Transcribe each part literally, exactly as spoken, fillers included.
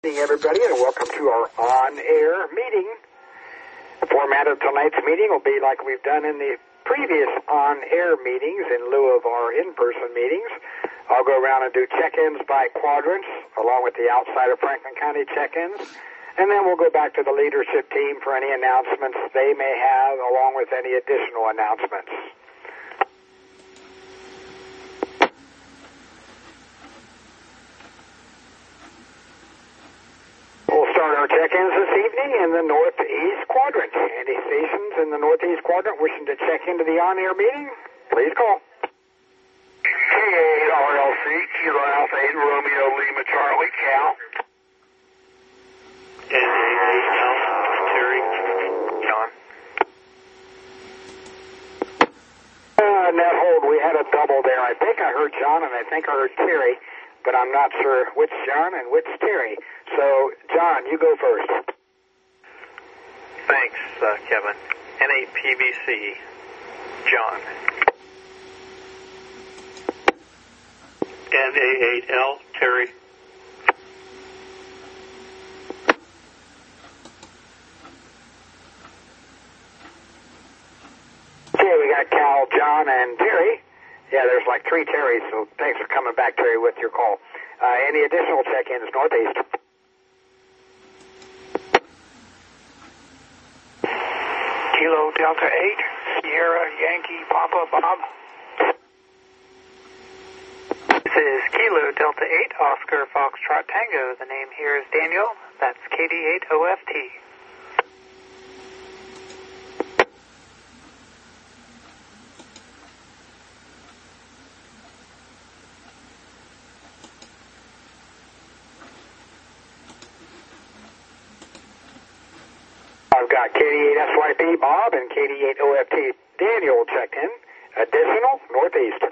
Good evening, everybody, and welcome to our on-air meeting. The format of tonight's meeting will be like we've done in the previous on-air meetings in lieu of our in-person meetings. I'll go around and do check-ins by quadrants, along with the outside of Franklin County check-ins, and then we'll go back to the leadership team for any announcements they may have, along with any additional announcements. We'll start our check-ins this evening in the northeast quadrant. Any stations in the northeast quadrant wishing to check into the on-air meeting, please call. K eight R L C, Kilo Alpha eight, Romeo Lima Charlie, Cal. N eight eight Alpha, Terry, John. Uh, net hold, we had a double there. I think I heard John and I think I heard Terry, but I'm not sure which John and which Terry. So, John, you go first. Thanks, uh, Kevin. N eight P B C, John. N A eight L, Terry. Okay, we got Cal, John, and Terry. Yeah, there's like three Terrys, so thanks for coming back, Terry, with your call. Uh, any additional check-ins northeast? Kilo Delta eight, Sierra Yankee Papa Bob. This is Kilo Delta eight, Oscar Foxtrot Tango. The name here is Daniel. That's K D eight O F T. I've got K D eight S Y P Bob and K D eight O F T Daniel checked in. Additional northeast.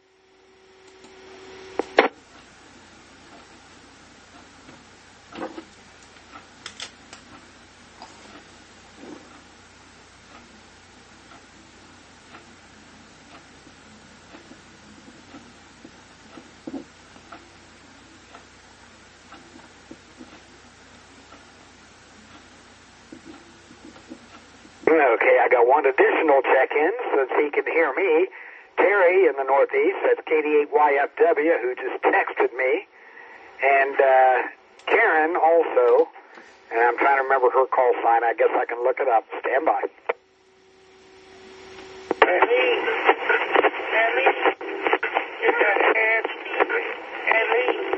Okay, I got one additional check-in since he can hear me. Terry in the northeast, that's K D eight Y F W, who just texted me. And uh, Karen also, and I'm trying to remember her call sign. I guess I can look it up. Stand by. Ellie, Ellie, get that ass, Ellie.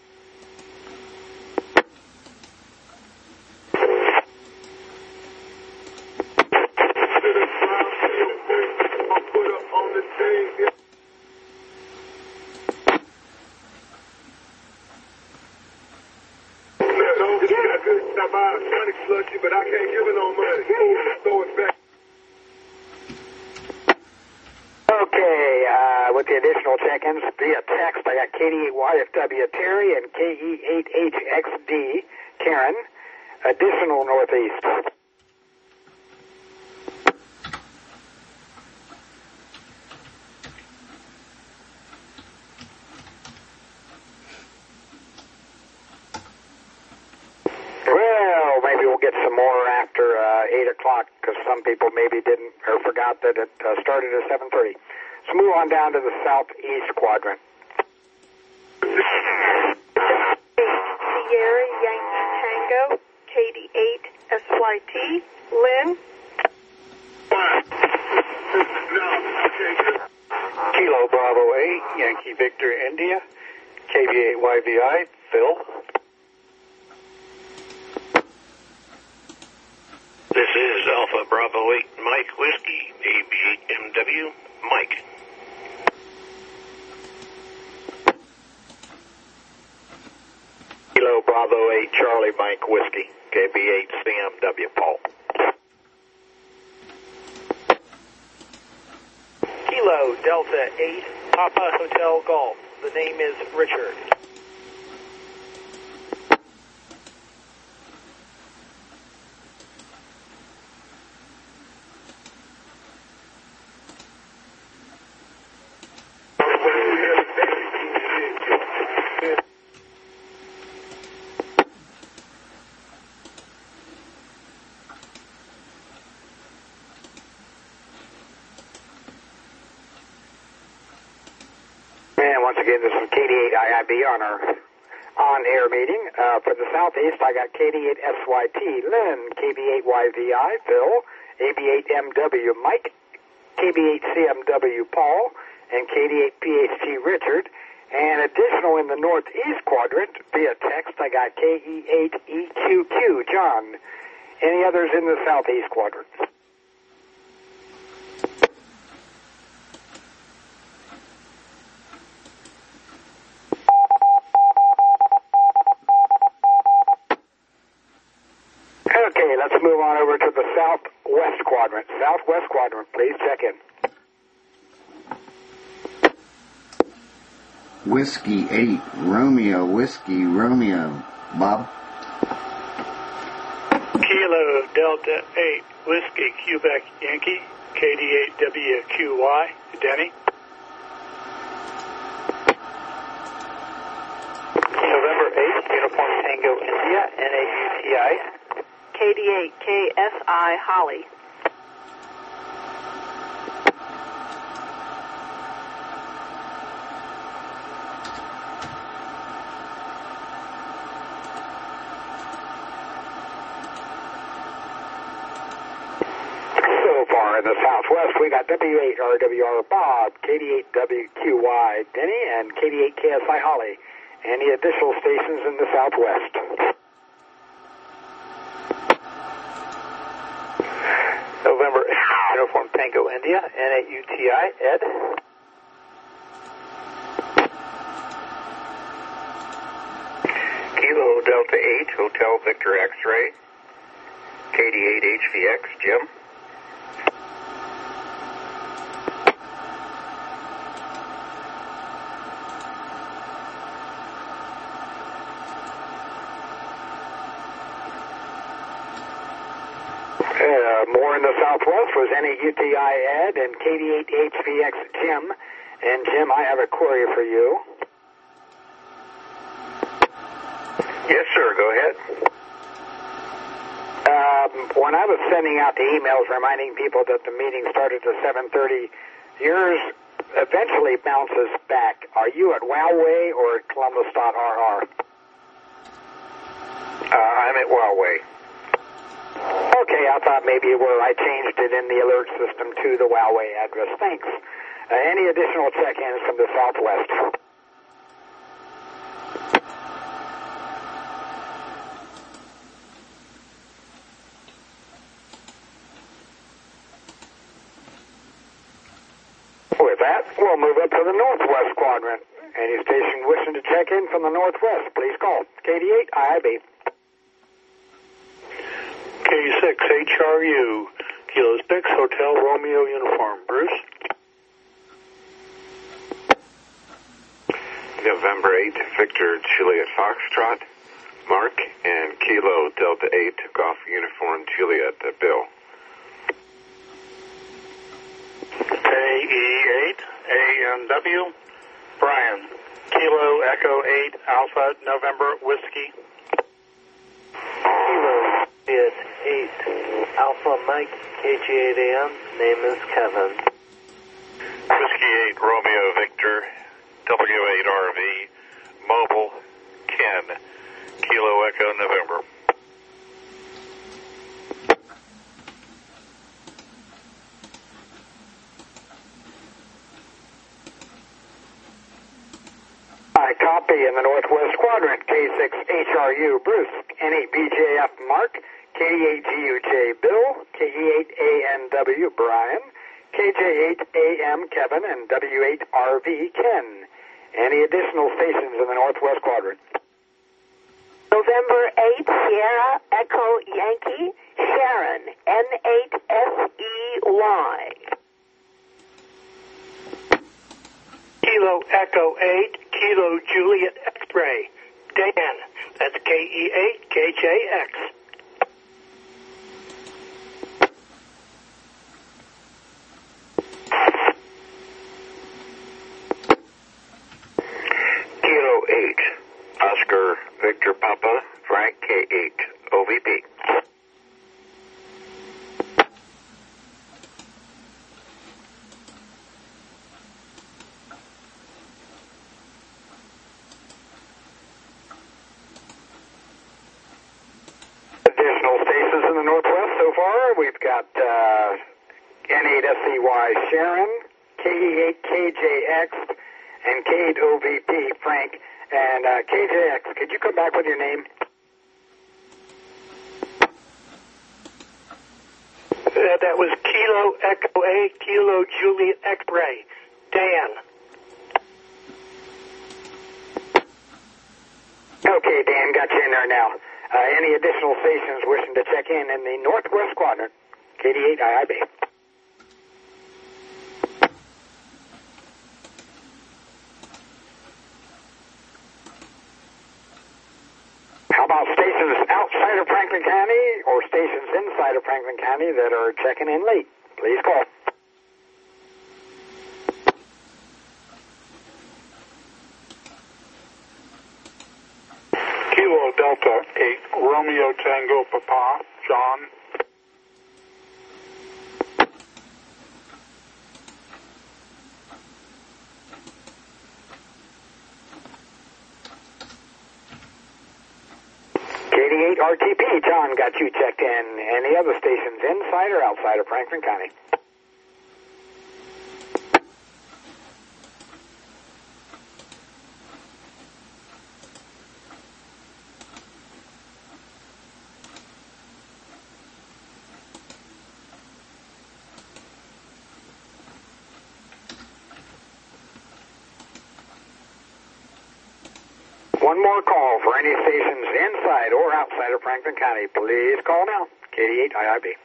But I can't give it no money. Throw it back. Okay, uh, with the additional check-ins via text, I got K D eight Y F W Terry and K E eight H X D Karen. Additional northeast. Well, maybe we'll get some more after uh, eight o'clock because some people maybe didn't or forgot that it uh, started at seven thirty. So move on down to the southeast quadrant. Sierra Yankee Tango, K D eight S Y T, Lynn. Kilo Bravo eight, Yankee Victor India, K B eight Y V I, Phil. This is Alpha Bravo eight, Mike Whiskey, A B eight M W, Mike. Kilo Bravo eight Charlie Mike Whiskey, K B eight C M W Paul. Kilo Delta eight, Papa Hotel Golf. The name is Richard. once again, this is K D eight I I B on our on-air meeting. Uh, for the Southeast, I got K D eight S Y T, Lynn, K B eight Y V I, Phil, A B eight M W, Mike, K B eight C M W, Paul, and K D eight P H T, Richard. And additional in the Northeast quadrant, via text, I got K E eight E Q Q, John. Any others in the Southeast quadrant? Okay, let's move on over to the Southwest quadrant. Southwest quadrant, please check in. Whiskey eight, Romeo, Whiskey, Romeo. Bob? Kilo Delta eight, Whiskey, Quebec, Yankee, K D eight W Q Y, Denny. November eighth, Uniform Tango India, N A U T I. K D eight K S I, Holly. In the Southwest, we got W eight R W R Bob, K D eight W Q Y Denny, and K D eight K S I Holly. Any additional stations in the Southwest? November eighth, Uniform Tango India, N A U T I, Ed. Kilo Delta eight, Hotel Victor X-Ray, K D eight H V X, Jim. Uh, more in the Southwest was N A U T I Ed and K D eight H V X Jim. And Jim, I have a query for you. Yes, sir. Go ahead. Um, when I was sending out the emails reminding people that the meeting started at seven thirty, yours eventually bounces back. Are you at Wowway or at Columbus dot R R? Uh, I'm at Huawei. Okay, I thought maybe where I changed it in the alert system to the Huawei address. Thanks. Uh, any additional check-ins from the Southwest? With that, we'll move up to the Northwest quadrant. Any station wishing to check in from the Northwest, please call. K D eight I I B. K six H R U, Kilo six, Hotel Romeo Uniform, Bruce. November eighth, Victor Juliet Foxtrot, Mark, and Kilo Delta eight, Golf Uniform Juliet, uh, Bill. K E eight, A N W, Brian. Kilo Echo eight, Alpha November Whiskey. Kilo Juliet eight, Alpha Mike, K G eight A M, name is Kevin. Whiskey eight, Romeo Victor, W eight R V, Mobile, Ken, Kilo Echo November. I copy in the Northwest Quadrant, K six H R U, Bruce, N eight B J F, Mark, K D eight G U J, Bill, K E eight A N W, Brian, K J eight A M, Kevin, and W eight R V, Ken. Any additional stations in the Northwest Quadrant? November eighth, Sierra Echo Yankee, Sharon, N eight S E Y. Kilo Echo eight, Kilo Juliet X-Ray, Dan. That's K E eight K J X. Kilo eight, Oscar Victor Papa, Frank K eight, O V P. the Northwest so far. We've got uh, N eight S E Y Sharon, K E eight K J X, and K eight O V P Frank. And uh, K J X, could you come back with your name? Uh, that was Kilo Echo A, Kilo Juliet X-Ray. Dan. Okay, Dan, got you in there now. Uh, any additional stations wishing to check in in the Northwest Quadrant? K D eight I I B. How about stations outside of Franklin County or stations inside of Franklin County that are checking in late? Please call. Kilo Delta eight, Romeo Tango Papa, John. K D eight R T P, John got you checked in. Any other stations inside or outside of Franklin County? One more call for any stations inside or outside of Franklin County. Please call now. K D eight I I B.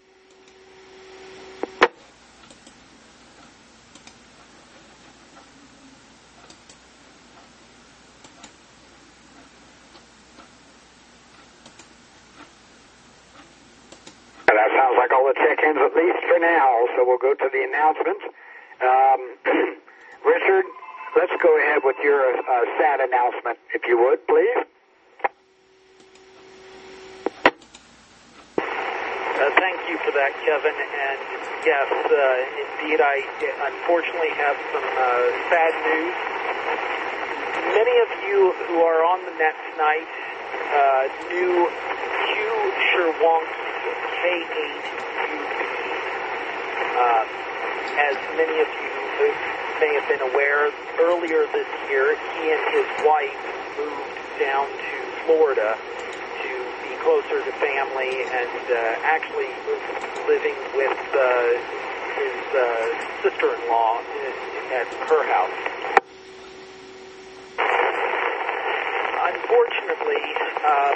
That sounds like all the check-ins at least for now, so we'll go to the announcements. Um, Richard, let's go ahead with your uh, sad announcement, if you would, please. Uh, thank you for that, Kevin. And yes, uh, indeed, I unfortunately have some uh, sad news. Many of you who are on the net tonight uh, knew Hugh Sherwonk's K eight U P. Uh, as many of you may have been aware, earlier this year, he and his wife moved down to Florida to be closer to family and uh, actually living with uh, his uh, sister-in-law at her house. Unfortunately, uh,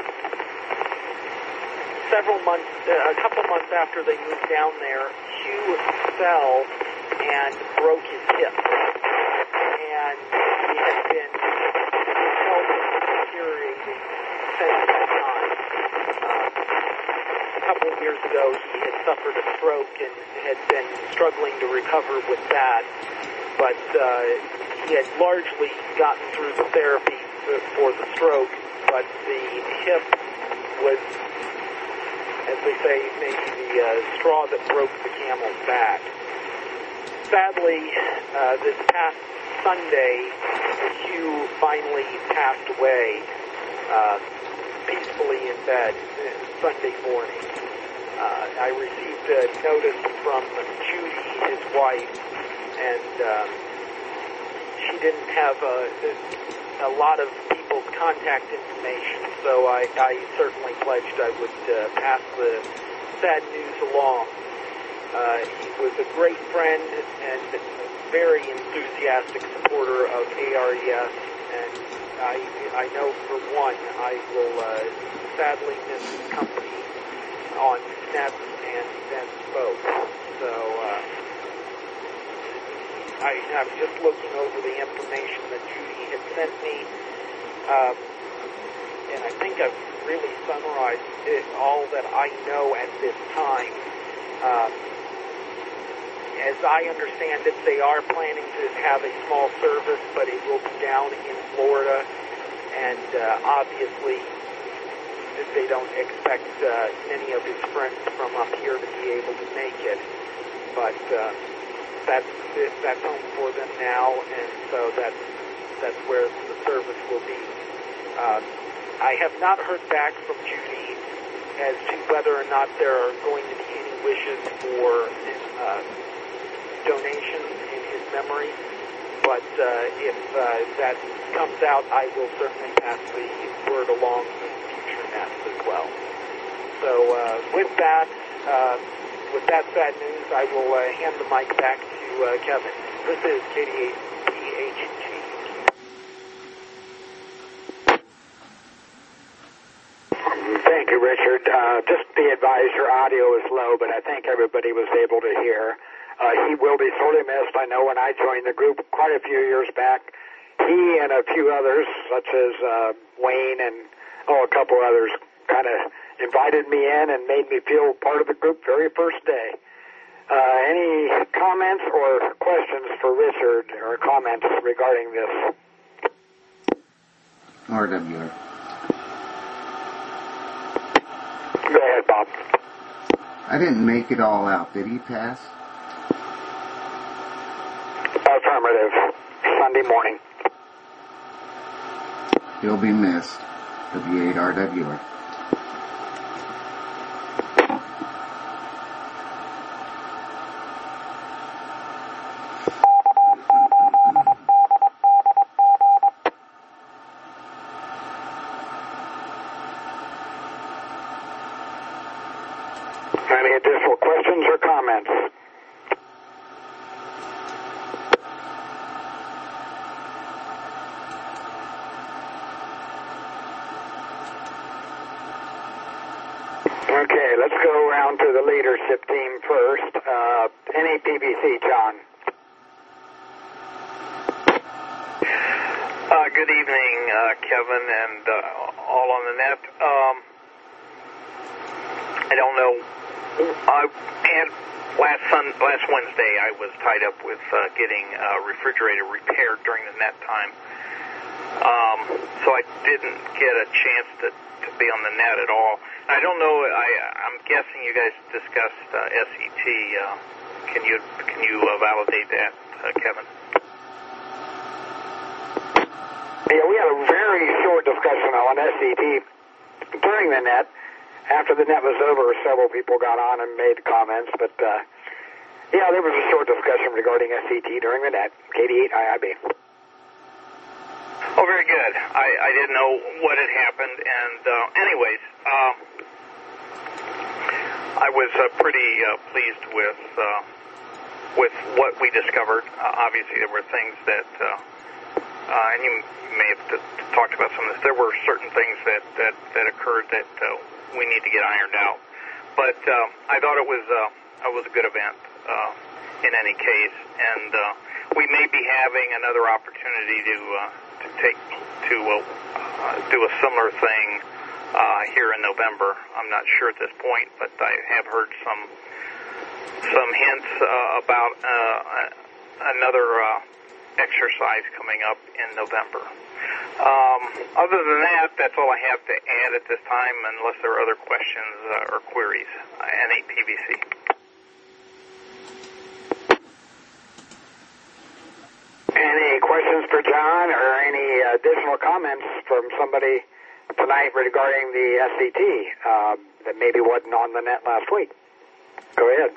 several months, uh, a couple months after they moved down there, Hugh fell and broke his hip. And he had been health deteriorating since that time. Uh, a couple of years ago, he had suffered a stroke and had been struggling to recover with that. But uh, he had largely gotten through the therapy for the stroke, but the hip was, as they say, maybe the uh, straw that broke the camel's back. Sadly, uh, this past Sunday, Hugh finally passed away uh, peacefully in bed Sunday morning. Uh, I received a notice from Judy, his wife, and uh, she didn't have a, a lot of people's contact information, so I, I certainly pledged I would uh, pass the sad news along. Uh, he was a great friend and a very enthusiastic supporter of A R E S, and I, I know for one I will uh, sadly miss his company on Nets and events both. So uh, I, I'm just looking over the information that Judy had sent me, um, and I think I've really summarized it, all that I know at this time. Um, As I understand it, they are planning to have a small service, but it will be down in Florida, and uh, obviously they don't expect uh, many of his friends from up here to be able to make it. But uh, that's that's home for them now, and so that's that's where the service will be. Uh, I have not heard back from Judy as to whether or not there are going to be any wishes for uh, donations in his memory. But uh, if uh, that comes out, I will certainly pass the word along to future nets as well. So uh, with that, uh, with that sad news, I will uh, hand the mic back to uh, Kevin. This is K D eight P H G. Thank you, Richard. Uh, just be advised, your audio is low, but I think everybody was able to hear. Uh, he will be sorely missed. I know when I joined the group quite a few years back, he and a few others, such as uh, Wayne and oh, a couple others, kind of invited me in and made me feel part of the group very first day. Uh, any comments or questions for Richard, or comments regarding this? R W R. Go ahead, Bob. I didn't make it all out. Did he pass? Affirmative. Sunday morning. He'll be missed. W eight R W R. Any additional questions or comments? Okay, let's go around to the leadership team first. Uh, N A P B C, John. Uh, good evening, uh, Kevin, and uh, all on the net. Um, I don't know. I had last sun, last Wednesday. I was tied up with uh, getting a refrigerator repaired during the net time, um, so I didn't get a chance to, to be on the net at all. I don't know. I, I'm guessing you guys discussed uh, S E T. Uh, can you can you uh, validate that, uh, Kevin? Yeah, we had a very short discussion on S E T during the net. After the net was over, several people got on and made comments, but uh, yeah, there was a short discussion regarding S E T during the net. K D eight I I B. Oh, very good. I, I didn't know what had happened, and uh, anyways, uh, I was uh, pretty uh, pleased with uh, with what we discovered. Uh, obviously, there were things that, uh, uh, and you may have t- talked about some of this. There were certain things that that, that occurred that uh, we need to get ironed out. But uh, I thought it was uh, it was a good event uh, in any case, and uh, we may be having another opportunity to uh, to take to uh, uh, do a similar thing uh, here in November. I'm not sure at this point, but I have heard some some hints uh, about uh, another uh, exercise coming up in November. Um, other than that, that's all I have to add at this time, unless there are other questions uh, or queries. Uh, N A P B C. Any questions for John or any additional comments from somebody tonight regarding the S E T uh, that maybe wasn't on the net last week? Go ahead.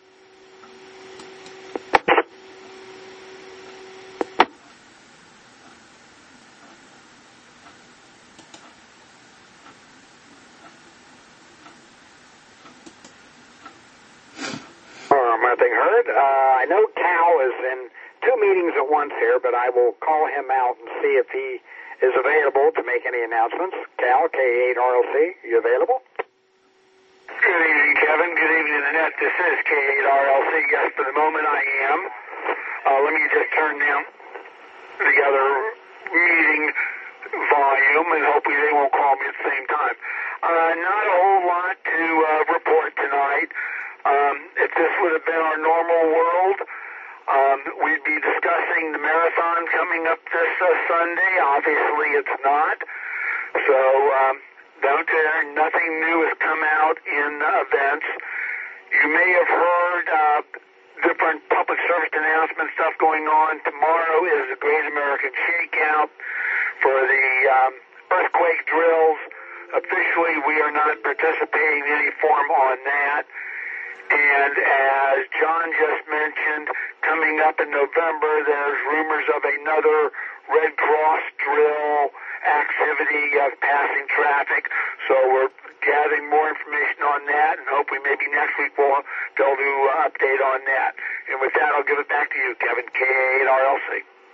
Oh, nothing heard. Uh, I know Cal is in two meetings at once here, but I will call him out and see if he is available to make any announcements. Cal, K eight R L C, you available? Good evening, Kevin. Good evening, Annette. This is K eight R L C. Yes, for the moment I am. Uh, let me just turn down the other meeting volume, and hopefully they won't call me at the same time. Uh, not a whole lot to uh, report tonight. Um, if this would have been our normal world, Um, we'd be discussing the marathon coming up this uh, Sunday. Obviously, it's not. So, um, don't uh, nothing new has come out in uh, events. You may have heard uh, different public service announcement stuff going on. Tomorrow is the Great American Shakeout for the um, earthquake drills. officially we are not participating in any form on that. And as John just mentioned, coming up in November, there's rumors of another Red Cross drill activity of passing traffic. So we're gathering more information on that, and hopefully maybe next week we'll be able to uh, update on that. And with that, I'll give it back to you, Kevin, K A eight R L C.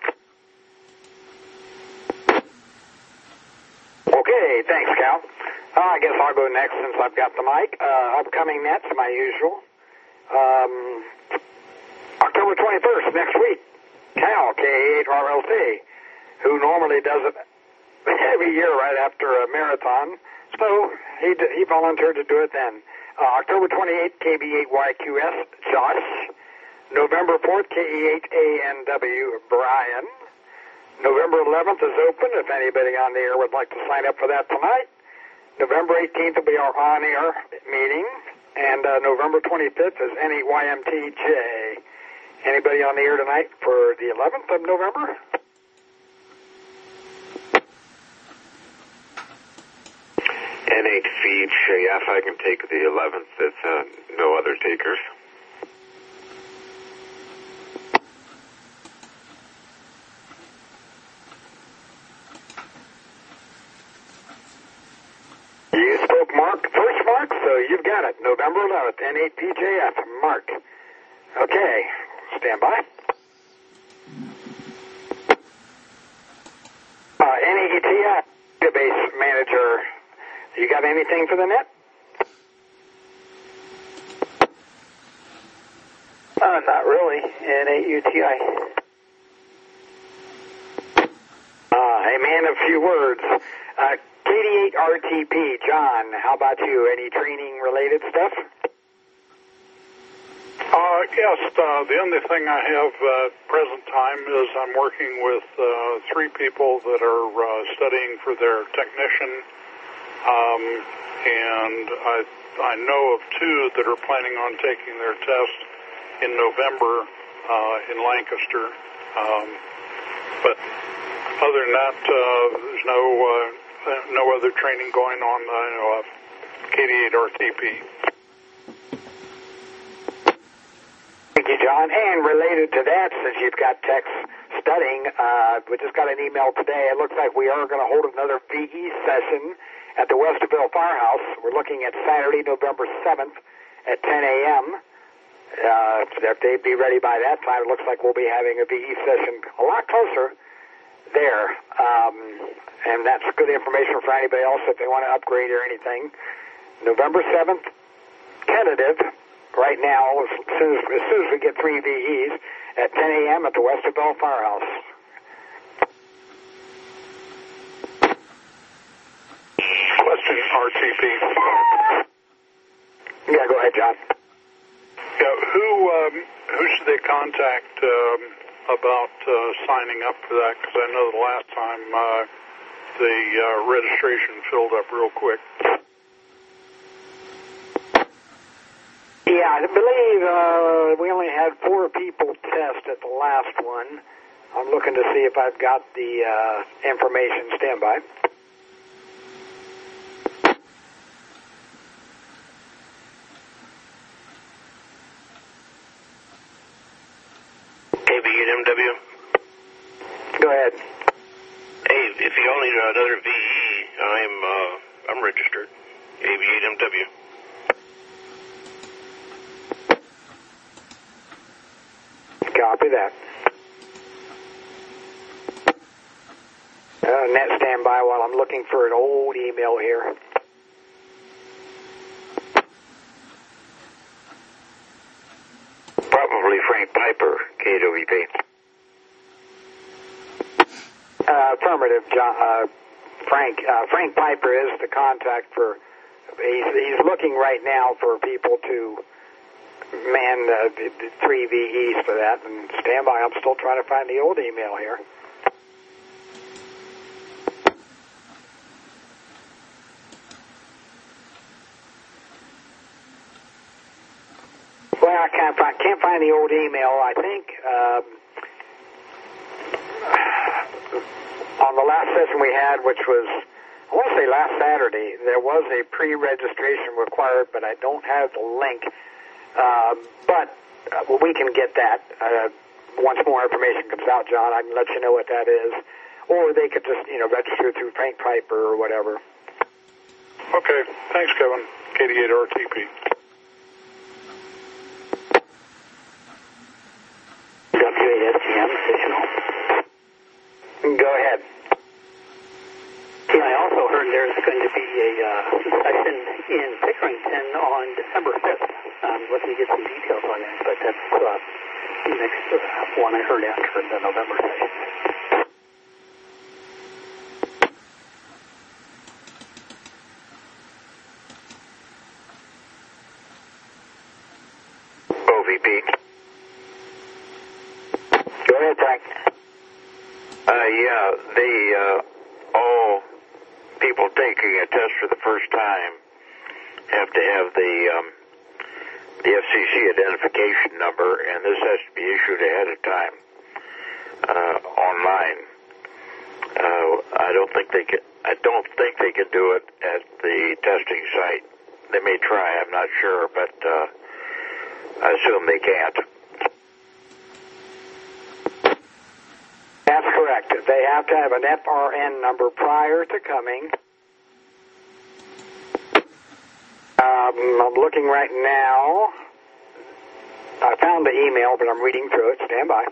Okay, thanks, Cal. Uh, I guess I'll go next since I've got the mic. Uh, upcoming nets, my usual. Um, October twenty-first, next week. Cal, K A eight R L C, who normally does it every year right after a marathon. So he he volunteered to do it then. Uh, October twenty-eighth, K B eight Y Q S, Josh. November fourth, K E eight A N W, Brian. November eleventh is open if anybody on the air would like to sign up for that tonight. November eighteenth will be our on-air meeting. And uh, November twenty-fifth is N E Y M T J. Anybody on the air tonight for the eleventh of November? N H V J F, I can take the eleventh. It's uh, no other takers. You spoke Mark first, Mark, so you've got it. November eleventh, N eight P J F, Mark. Okay, stand by. Uh, N E T I database manager, you got anything for the net? Uh, not really. N A U T I. Uh, a man of few words. Uh, K D eight R T P, John, how about you? Any training-related stuff? Uh, yes, uh, the only thing I have at present time is I'm working with uh, three people that are uh, studying for their technician, um, and I, I know of two that are planning on taking their test in November uh, in Lancaster. Um, but other than that, uh, there's no... Uh, Uh, no other training going on that I know of. K D eight R T P. Thank you, John. And related to that, since you've got techs studying, uh, we just got an email today. It looks like we are going to hold another V E session at the Westerville Firehouse. We're looking at Saturday, November seventh at ten a.m. Uh, if they'd be ready by that time, it looks like we'll be having a V E session a lot closer there. Um, and that's good information for anybody else if they want to upgrade or anything. November seventh, tentative, right now, as soon as, as soon as we get three V Es, at ten a.m. at the Westerville Firehouse. Question, R T P. Yeah, go ahead, John. Yeah, who, um, who should they contact um, about uh, signing up for that? Because I know the last time uh, the uh, registration filled up real quick. Yeah, I believe uh, we only had four people test at the last one. I'm looking to see if I've got the uh, information. Stand by. K B eight M W. Go ahead. Hey, if you all need another V E, I'm uh, I'm registered. K B eight M W. Copy that. Uh, net stand by while I'm looking for an old email here. Probably Frank Piper, K W P. Uh, affirmative, John, uh, Frank. Uh, Frank Piper is the contact for. He's, he's looking right now for people to man uh, the, the three V Es for that. And stand by. I'm still trying to find the old email here. Well, I can't find, can't find the old email. I think um, on the last session we had, which was I want to say last Saturday, there was a pre-registration required, but I don't have the link. Uh, but uh, we can get that. Uh, once more information comes out, John, I can let you know what that is. Or they could just, you know, register through Frank Piper or whatever. Okay. Thanks, Kevin. K D eight R T P. W eight S T M, additional. Go ahead. Yeah, I also heard there's going to be a uh, session in Pickerington on December fifth. I'm looking to get some details on that, but that's uh, the next uh, one I heard after the November session. O V P. Go ahead, Frank. Uh, yeah, the, uh, all people taking a test for the first time have to have the, um, the F C C identification number, and this has to be issued ahead of time, uh, online. Uh, I don't think they can, I don't think they can do it at the testing site. They may try, I'm not sure, but, uh, I assume they can't. That's correct. They have to have an F R N number prior to coming. Um, I'm looking right now. I found the email, but I'm reading through it. Stand by.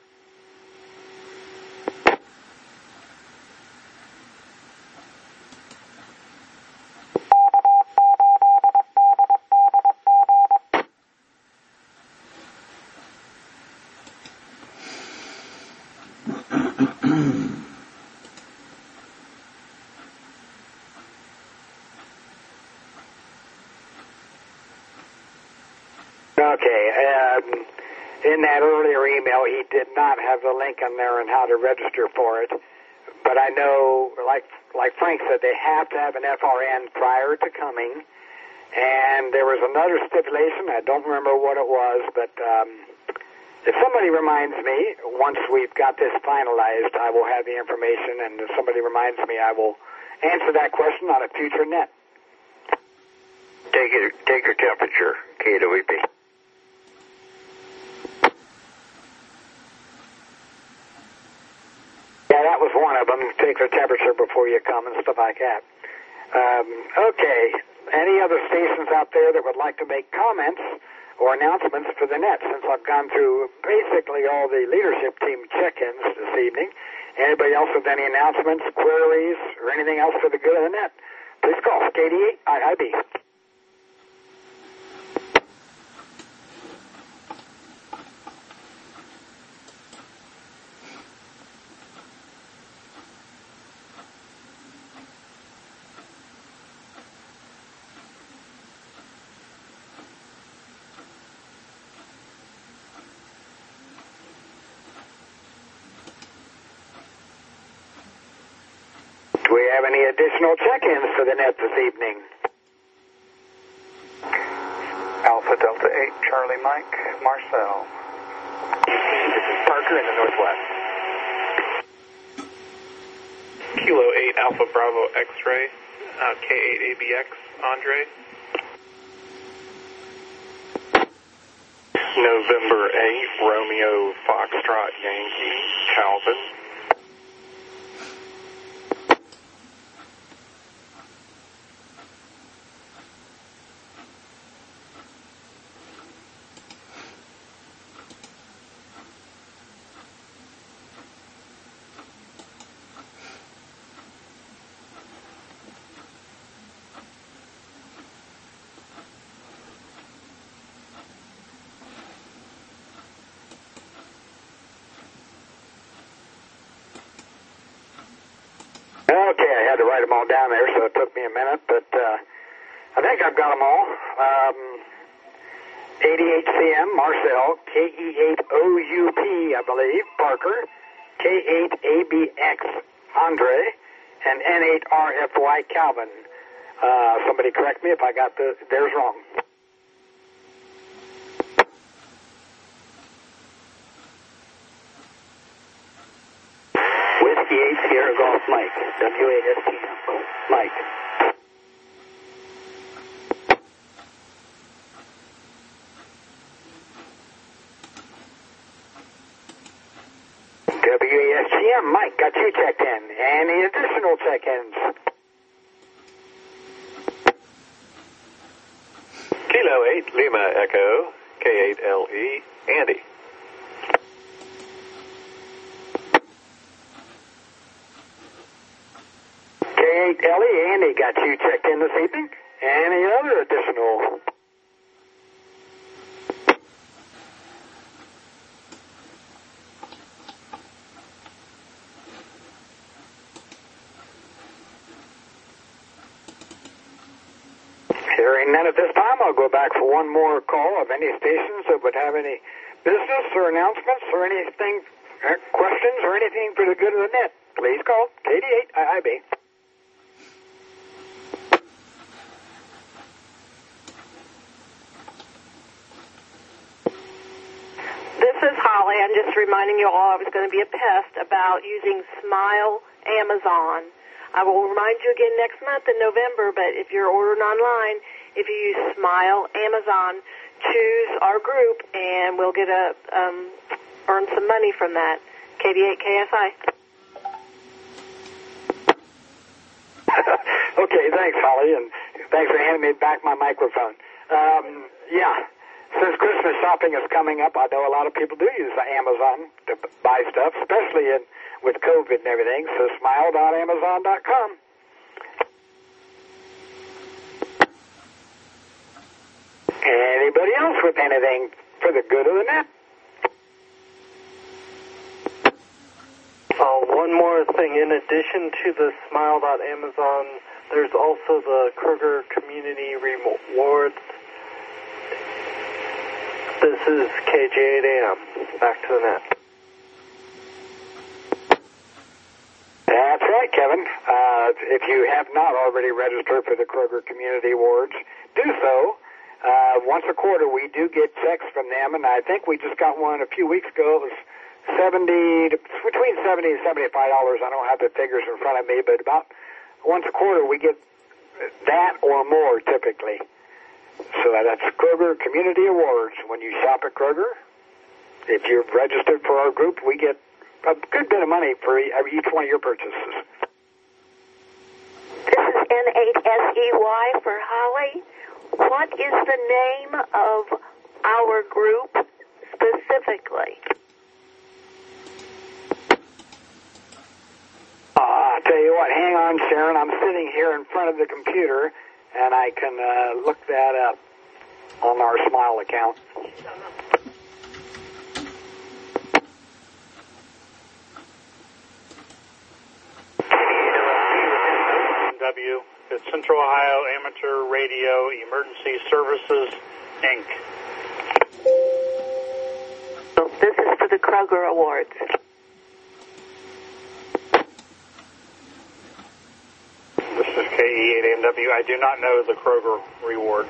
Okay, um, in that earlier email, he did not have the link on there on how to register for it. But I know, like like Frank said, they have to have an F R N prior to coming. And there was another stipulation, I don't remember what it was, but um, if somebody reminds me, once we've got this finalized, I will have the information, and if somebody reminds me, I will answer that question on a future net. Take your, take your temperature, K W P. Yeah, that was one of them. Take the temperature before you come and stuff like that. Um, okay. Any other stations out there that would like to make comments or announcements for the net? Since I've gone through basically all the leadership team check-ins this evening, anybody else with any announcements, queries, or anything else for the good of the net? Please call K D eight I I B. Do we have any additional check-ins for the net this evening? Alpha Delta eight, Charlie Mike, Marcel. This is Parker in the Northwest. Kilo eight, Alpha Bravo X-Ray, uh, K eight A B X, Andre. November eighth, Romeo Foxtrot Yankee, Calvin. Okay, I had to write them all down there, so it took me a minute, but uh, I think I've got them all. Um, eighty-eight C M, Marcel, K E eight O U P, I believe, Parker, K eight A B X, Andre, and N eight R F Y, Calvin. Uh, somebody correct me if I got the theirs wrong. Whiskey eight, Sierra Golf Mike, W eight S T M. Mike. W A S G M, Mike, got you checked in. Any additional check-ins? Kilo eight, Lima Echo, K eight L E, Andy. K eight L E, Andy, got you checked in this evening. Any other additional? Hearing none at this time, I'll go back for one more call of any stations that would have any business or announcements or anything, uh, questions or anything for the good of the net. Please call K D eight I I B. This is Holly. I'm just reminding you all I was going to be a pest about using Smile Amazon. I will remind you again next month in November, but if you're ordering online, if you use Smile Amazon, choose our group, and we'll get a um, earn some money from that. K D eight K S I. Okay, thanks, Holly, and thanks for handing me back my microphone. Um, yeah, since Christmas shopping is coming up, I know a lot of people do use Amazon to buy stuff, especially in with COVID and everything, so smile dot amazon dot com. Anybody else with anything for the good of the net? Uh, one more thing. In addition to the smile dot amazon, there's also the Kroger Community Rewards. This is K J eight A M. Back to the net. That's right, Kevin. Uh, if you have not already registered for the Kroger Community Awards, do so. Uh, once a quarter, we do get checks from them, and I think we just got one a few weeks ago. It was seventy, between seventy and seventy-five dollars. I don't have the figures in front of me, but about once a quarter, we get that or more typically. So that's Kroger Community Awards. When you shop at Kroger, if you're registered for our group, we get a good bit of money for each one of your purchases. This is N eight S E Y for Holly. What is the name of our group specifically? Uh, I'll tell you what, hang on, Sharon. I'm sitting here in front of the computer, and I can uh, look that up on our Smile account. W. It's Central Ohio Amateur Radio Emergency Services, Incorporated. So this is for the Kroger Awards. This is K E eight A M W. I do not know the Kroger rewards.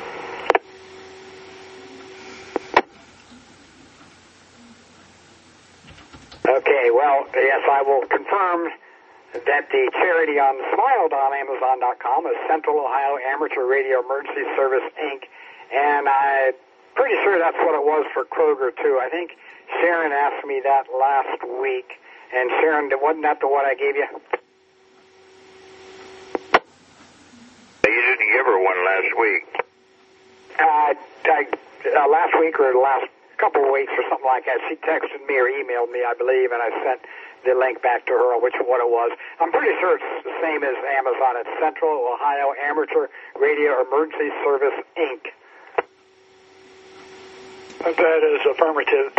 Okay, well, yes, I will confirm that the charity on smile dot amazon dot com is Central Ohio Amateur Radio Emergency Service, Incorporated, and I'm pretty sure that's what it was for Kroger, too. I think Sharon asked me that last week, and Sharon, wasn't that the one I gave you? You didn't give her one last week. Uh, I, uh, last week or the last couple of weeks or something like that. She texted me or emailed me, I believe, and I sent the link back to her on which what it was. I'm pretty sure it's the same as Amazon. It's Central Ohio Amateur Radio Emergency Service, Incorporated. That is affirmative.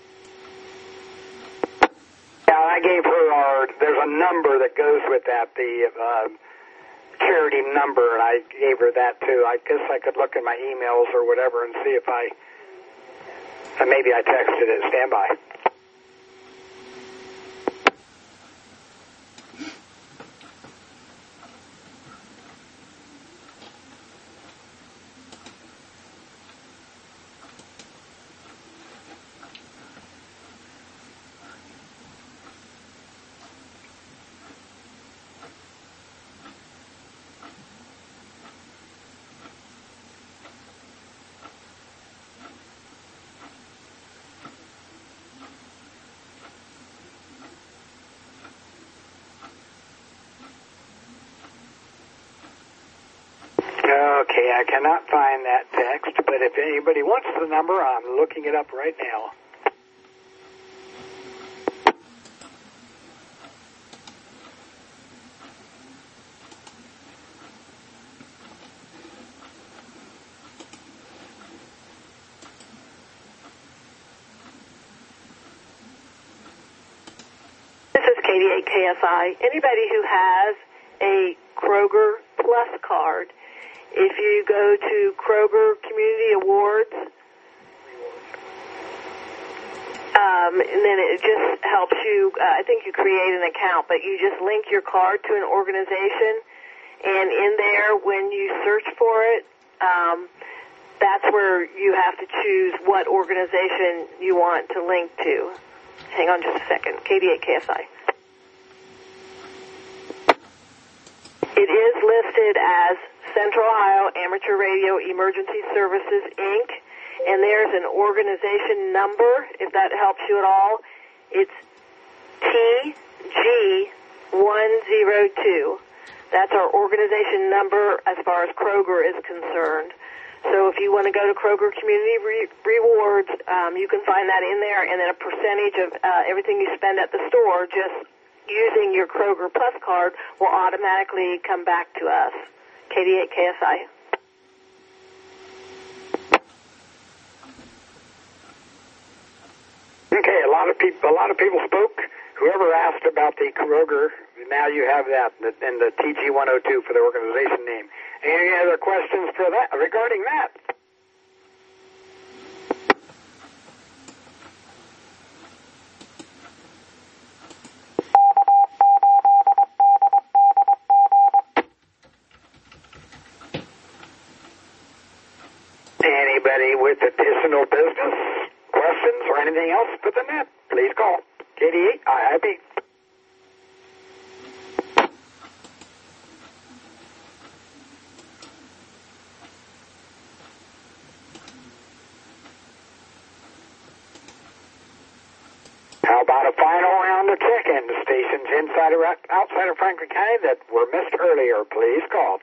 Yeah, I gave her our, there's a number that goes with that, the uh, charity number, and I gave her that too. I guess I could look in my emails or whatever and see if I, uh, maybe I texted it. Stand by. I cannot find that text, but if anybody wants the number, I'm looking it up right now. This is K D eight K S I. Anybody who has a Kroger Plus card, if you go to Kroger Community Awards, um, and then it just helps you, uh, I think you create an account, but you just link your card to an organization, and in there, when you search for it, um, that's where you have to choose what organization you want to link to. Hang on just a second. K D eight K S I. It is listed as Central Ohio Amateur Radio Emergency Services, Incorporated, and there's an organization number, if that helps you at all. It's T G one oh two. That's our organization number as far as Kroger is concerned. So if you want to go to Kroger Community Re- Rewards, um, you can find that in there, and then a percentage of uh, everything you spend at the store just using your Kroger Plus card will automatically come back to us. K D eight K S I. Okay, a lot of people, a lot of people spoke. Whoever asked about the Kroger, now you have that and the T G one oh two for the organization name. Any other questions for that regarding that? Anybody with additional business, questions, or anything else put the net, please call. K D eight I I B. How about a final round of check-in to stations inside or outside of Franklin County that were missed earlier? Please call.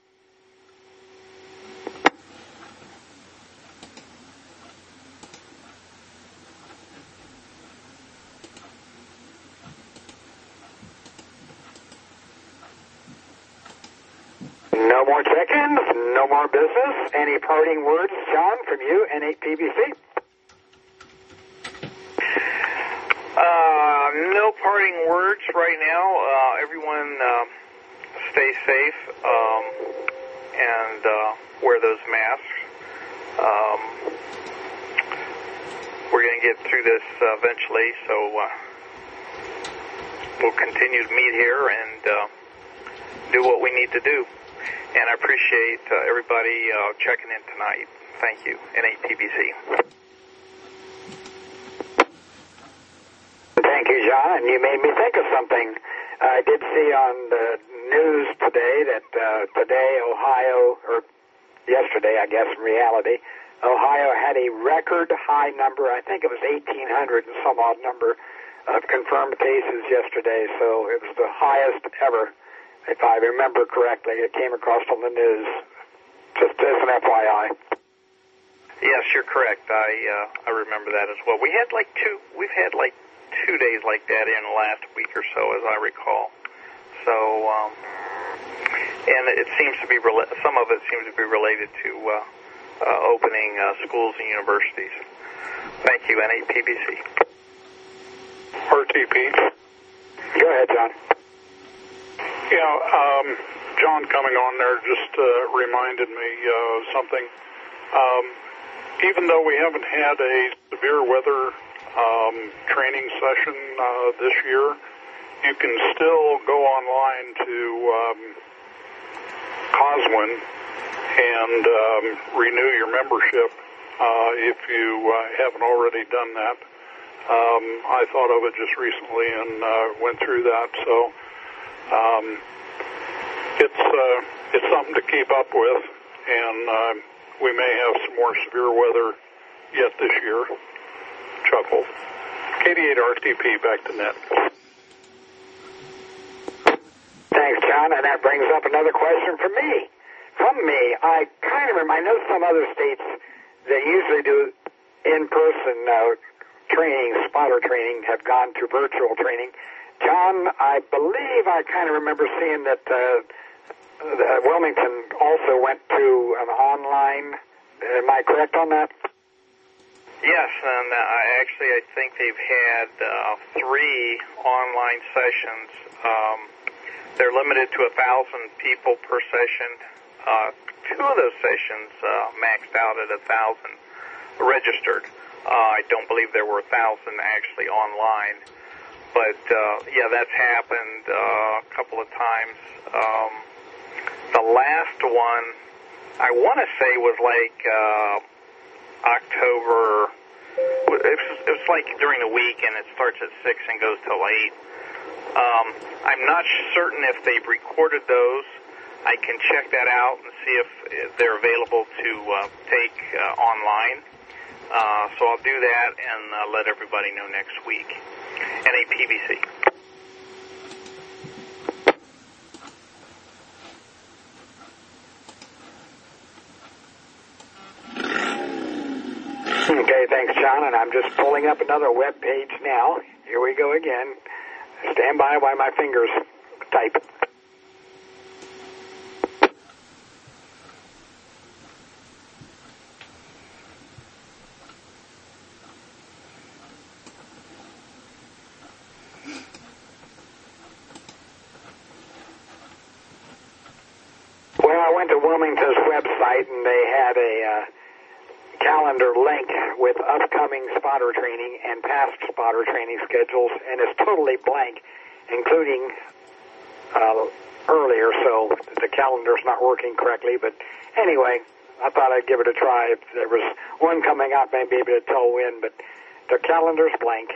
No more check-ins, no more business. Any parting words, John, from you, N eight P B C? Uh, no parting words right now. Uh, everyone uh, stay safe um, and uh, wear those masks. Um, we're going to get through this uh, eventually, so uh, we'll continue to meet here and uh, do what we need to do. And I appreciate uh, everybody uh, checking in tonight. Thank you, N eight P B C. Thank you, John, and you made me think of something. I did see on the news today that uh, today Ohio, or yesterday, I guess, in reality, Ohio had a record high number. I think it was eighteen hundred and some odd number of confirmed cases yesterday, so it was the highest ever. If I remember correctly, it came across on the news. Just as an F Y I. Yes, you're correct. I uh, I remember that as well. We had like two. We've had like two days like that in the last week or so, as I recall. So, um, and it seems to be rela- some of it seems to be related to uh, uh, opening uh, schools and universities. Thank you, N eight P B C. R T P. Go ahead, John. Yeah, um, John coming on there just uh, reminded me uh, something. Um, even though we haven't had a severe weather um, training session uh, this year, you can still go online to um, Coswin and um, renew your membership uh, if you uh, haven't already done that. Um, I thought of it just recently and uh, went through that, so Um, it's uh, it's something to keep up with, and uh, we may have some more severe weather yet this year. Chuckle. K D eight R T P, back to net. Thanks, John, and that brings up another question for me. from me, I kind of remember, I know some other states that usually do in-person uh, training, spotter training, have gone to virtual training. John, I believe I kind of remember seeing that uh, uh, Wilmington also went to an online. Am I correct on that? Yes, and uh, I actually I think they've had uh, three online sessions. Um, they're limited to a thousand people per session. Uh, two of those sessions uh, maxed out at a thousand registered. Uh, I don't believe there were a thousand actually online, but uh, yeah, that's happened uh, a couple of times. Um, the last one, I want to say, was like uh, October. It was, it was like during the week, and it starts at six and goes till eight. Um, I'm not certain if they've recorded those. I can check that out and see if they're available to uh, take uh, online. Uh, so I'll do that and uh, let everybody know next week. N A P B C. Okay, thanks, John. And I'm just pulling up another web page now. Here we go again. Stand by while my fingers type. Well, I went to Wilmington's website, and they had a uh, calendar link with upcoming spotter training and past spotter training schedules, and it's totally blank, including uh, earlier, so the calendar's not working correctly. But anyway, I thought I'd give it a try. If there was one coming up, maybe able to tell when, but the calendar's blank.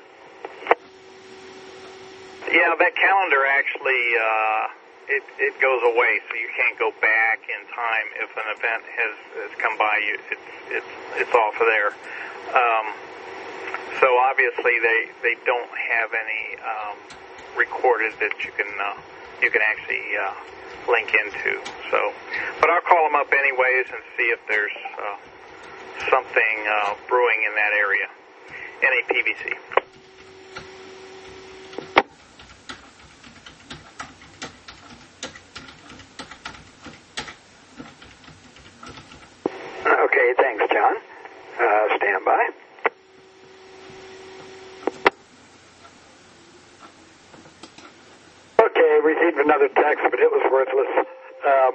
Yeah, that calendar actually... Uh It, it goes away, so you can't go back in time if an event has, has come by you. It's it's it's off of there. Um, so obviously they they don't have any um, recorded that you can uh, you can actually uh, link into. So, but I'll call them up anyways and see if there's uh, something uh, brewing in that area. N A P B C. Okay, thanks, John. Uh, stand by. Okay, received another text, but it was worthless. Um,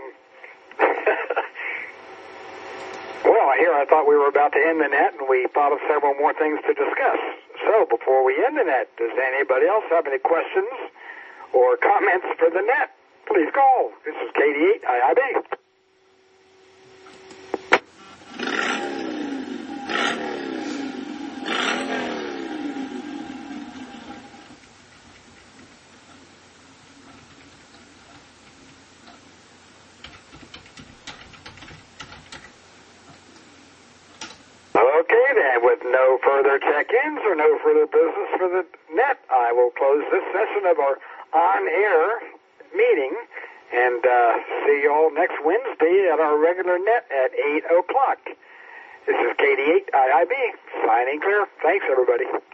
well, here I thought we were about to end the net, and we thought of several more things to discuss. So, before we end the net, does anybody else have any questions or comments for the net? Please call. This is K D eight I I B. Okay, then, with no further check-ins or no further business for the net, I will close this session of our on-air meeting and uh, see you all next Wednesday at our regular net at eight o'clock. This is K D eight I I B, signing clear. Thanks, everybody.